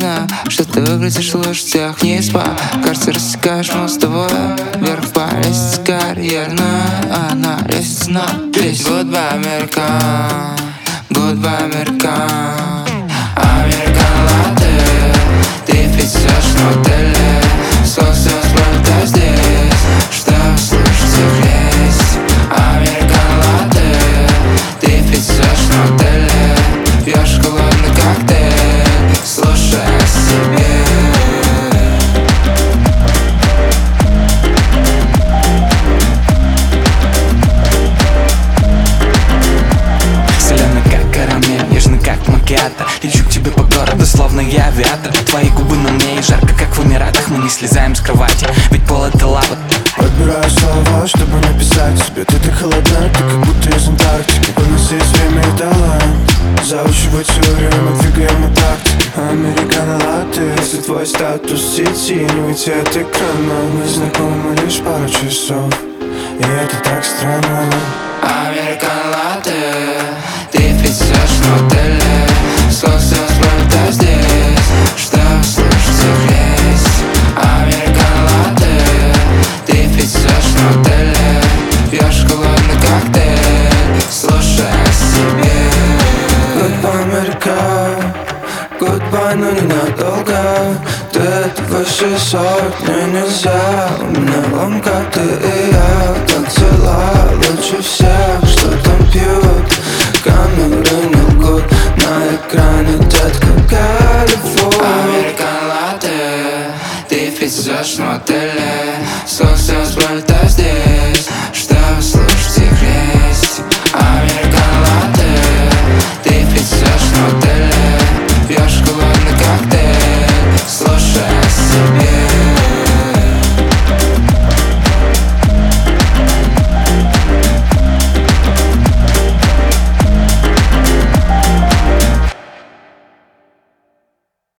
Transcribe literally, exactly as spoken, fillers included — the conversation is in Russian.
знаю, что ты выглядишь лучше всех. Не спа, кажется, рассекаешь мостовое. Вверх по лестнице карьерная, а на лестнице надпись Goodbye, Америка, Goodbye, Америка. Американ латте, ты пьешь на отеле. Солнце сплота здесь, что слышите весь. Американ латте, ты пьешь на отеле. Пьешь холодный коктейль, слушая себе. Соленый как карамель, нежный как макиато. Лечу к тебе по городу, словно я авиатор. Твои губы на мне и жарко, как в Эмиратах. Мы не слезаем с кровати, ведь пол это лава. Подбираю слова, чтобы написать тебе. Ты так холодна, ты как будто из Антарктики. У нас есть время и талант заучивать теорию, мы двигаем на тактике. Американо латте, если твой статус в сети не уйти от экрана. Мы знакомы лишь пару часов, и это так странно. Американ латте, ты пьешь на отеле. Солнце сплота здесь, что слышите весь. Американ латте, ты пьешь на отеле. Пьешь холодный коктейль, слушая себе. Goodbye, Америка, goodbye, но ненадолго. Ты этого сотни нельзя. У меня ломка, ты и я. Танцела лучше всех, что там пьют. Камеры не лгут, на экране детка Голливуд. Американ латте, ты пьешь на отеле. Солнце